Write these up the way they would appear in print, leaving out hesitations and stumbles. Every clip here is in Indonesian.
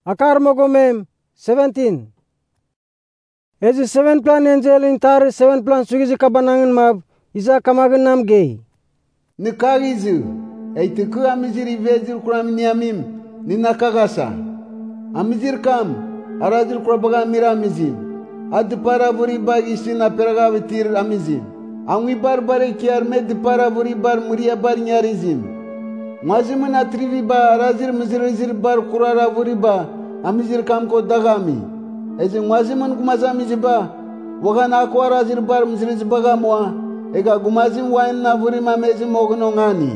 Akar mogomem 17. Ezi 7 plan angel in tar 7 plan sugizi kabanangin mab iza kamagin nam gay. Nikagizu, eitiku amizir ivezir kuram niamim, ninakagasa. Amizir kam, arazir kurabaga miramizim. Ad para vuri bag isina peraga vitir amizim. Angwi bar bare kiar med para vuri bar muria bar nyarizim. Mazimun atrivi ba arazir mizir bar kurara vuri ba amizir kam ko dagami. Ezi mazimun kumazamizi ba wagana ko arazir bar mizir baga moa. Ega gumazim wain na vuri mamezi mogno ngani.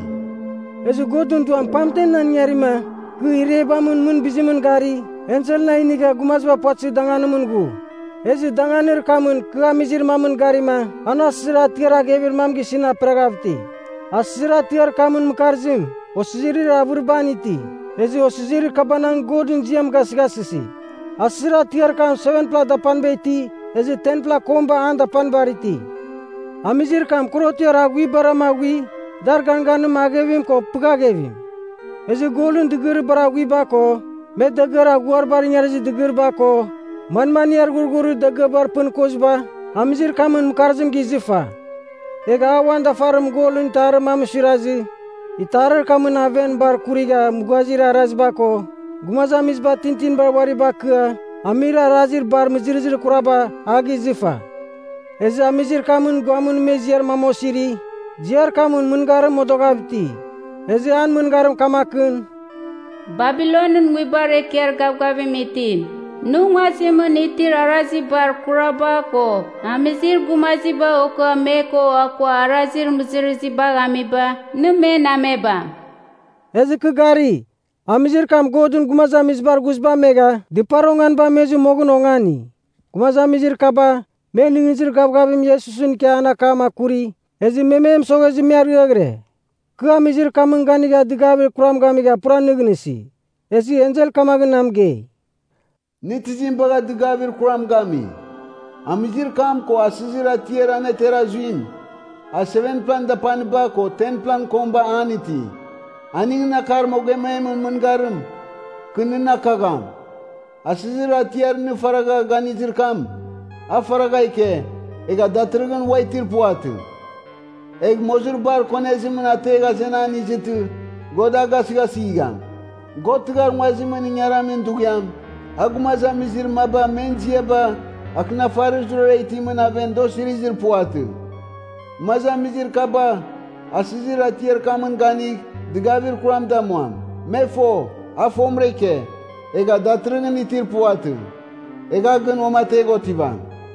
Ezi godun tuan pamten na nyarima ku ireba mun bizimun gari. Ensel na iniga gumazba potsi danganumun gu. Ezi danganir kamun ku amizir mamun garima anasira tira gevir mamgi sina pragavti. Asira tiar kamun mukarzim osiziri ravurbaniti. Ezi osiziri kabanang godun jiam gasgasisi. Asira tiar kam 7 pla dapan beti. Ezi 10 pla komba an dapan bariti. Amizir kam kuroti ragwi baramagwi dar ganganu magevim ko pugagevim. Ezi golun digur baragwi bako me dagar aguar bar nyarji digur bako manmani ar gurguru dagar bar pun kozba amizir kamun mukarzim gizifa. Ega awan da faram golun tar mam shirazi itar kamun aven bar kuriga mugazira razbako gumaza misba tintin bar wari bakka amira razir bar mizir kuraba agi zifa. Ezi amizir kamun guamun meziar mamosiri ziar kamun mungaram modogabti. Ezi an mungaram kamakun Babilonun wibare kiar gabgabi mitin. Nungwasimun itir arazi bar kuraba ko. Amizir gumazi ba oko ameko ako arazir muzirizi ba amiba. Nume nameba. Ezi kegari. Amizir kam godun gumaza mizbar guzba mega. Diparongan ba mezu mogun ongani. Gumaza mizir kaba. Meningizir gabgabim Yesusun ke anakama kuri. Ezi memem so ezi miargagre. Ku amizir kamun ganiga digabil kuram gamiga puran nugnisi. Ezi angel kamagin namge. Nitizim baga digabil kuram gami. Amizir kam ko asizira tiera ne tera zuin. A 7 plan dapan ba ko 10 plan komba aniti. Aning nakar mogememun mungarum. Kunin nakagam. Asizira tier ni faraga ganizir kam. Afaragai ke ega datrgan waitir puatu. Eg mozur bar konezimun atega zenani jitu godaga sigam. Gotgar mazimun nyaramin dugyam. Agmaza mizir maba menjieba akna farizur reitimun avendo sirizir puatu. Maza mizir kaba asizir atier kamun gani digavir kuram damuam. Mefo afomreke ega datrgan itir puatu. Ega gun omatego tiban.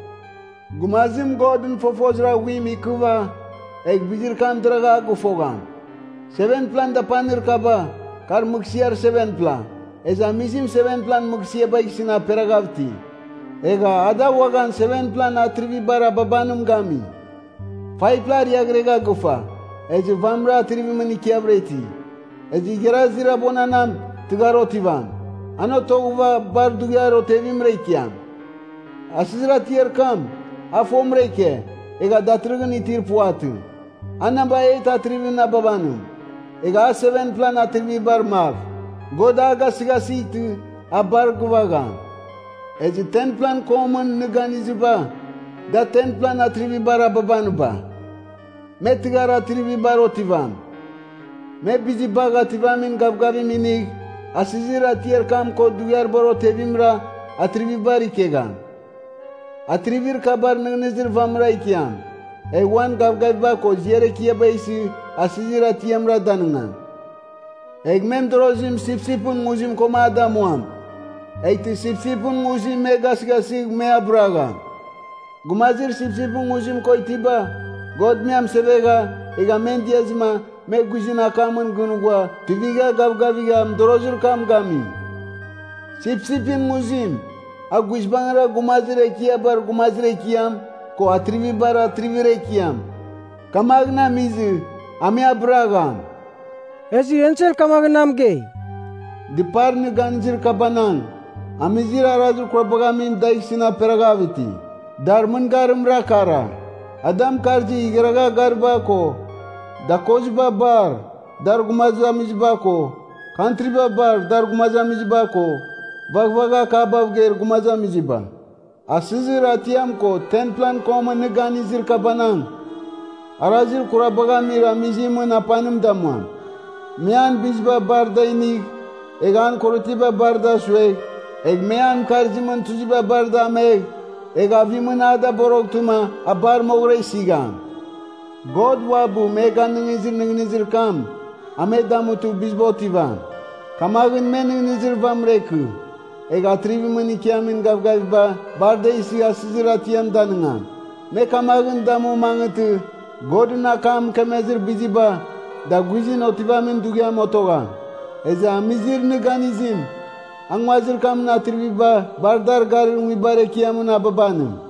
Gumazim godin fofozra wimi kuva ek bijir kam draga gufogam. 7 plan da panir kaba kar muksiar 7 plan. Eza misim 7 plan muksia baik sina peragavti. Ega ada wagan 7 plan atrivi bara babanum gami. 5 plan yagrega gufa. Ezi vamra atrivi manikiabreti. Ezi gerazira bonanam tigarotivan. Ano to uva bar dugaro tevim reikiam. Asizra tier kam afomreke ega datrgan itir puatu. Anamba eta trivina babanu. Ega 7 plan atrivi bar mav. Godaga sigasitu abar guvagan. Ezi 10 plan common nuganiziba. Da 10 plan atrivi bara babanu ba. Metigara atrivi barotivan. Me bizi baga tivamin gabgabi minig. Asizira tier kam ko duyar baro tevimra atrivi bari kegan. Atrivir kabar ngnizir vamra ikiam. Ewan gabgaba ko ziere kia baisi asizira tiamra danungan. Egmem drozim sipsipun muzim koma adamuam. Eiti sipsipun muzim me gasgasig me abraga. Gumazir sipsipun muzim ko itiba. Godmiam sebega ega mendiazma me guzina kamun gunugwa. Tiviga gabgabiga drozir kam gami. Sipsipin muzim. Aguish bangra gumazire kia bar gumazire kiam ko atrivi bar atrivire kiam. Kamagna mizu ame abragam. Ezi ensel kamagnam gay. Dipar ni ganjir kabanang. Amizir arazur kwabagamin daisina peragaviti. Darmun garum rakara. Adam karji igaraga garba ko. Dakojba bar dar gumazamizba ko. Country bar dar gumazamizba ko. vagvaga kabavger gumaza miziba. Asizir atiam ko 10 plan koma neganizir kabanang. Arazir kurabaga mira mizimun apanim damuan. Mian bizba barda inig, egan korotiba barda sweg, eg mian karziman tuziba barda meg, eg avimun ada boroktuma abar mogre sigan. God wabu megan ningizir kam, amedamutu bizbotivan. Kamagin men ningizir vamreku, eg atrivimun ikiamin gavgaviba barda isi asizir atiam danıngan. Me kamagin damu mangıtı, Goduna kam kemezir biziba, da guzin otivamin dugia motoga. Eza amizir neganizim, angwazir kam natriviba, bardar garir wibare kiamun ababanim.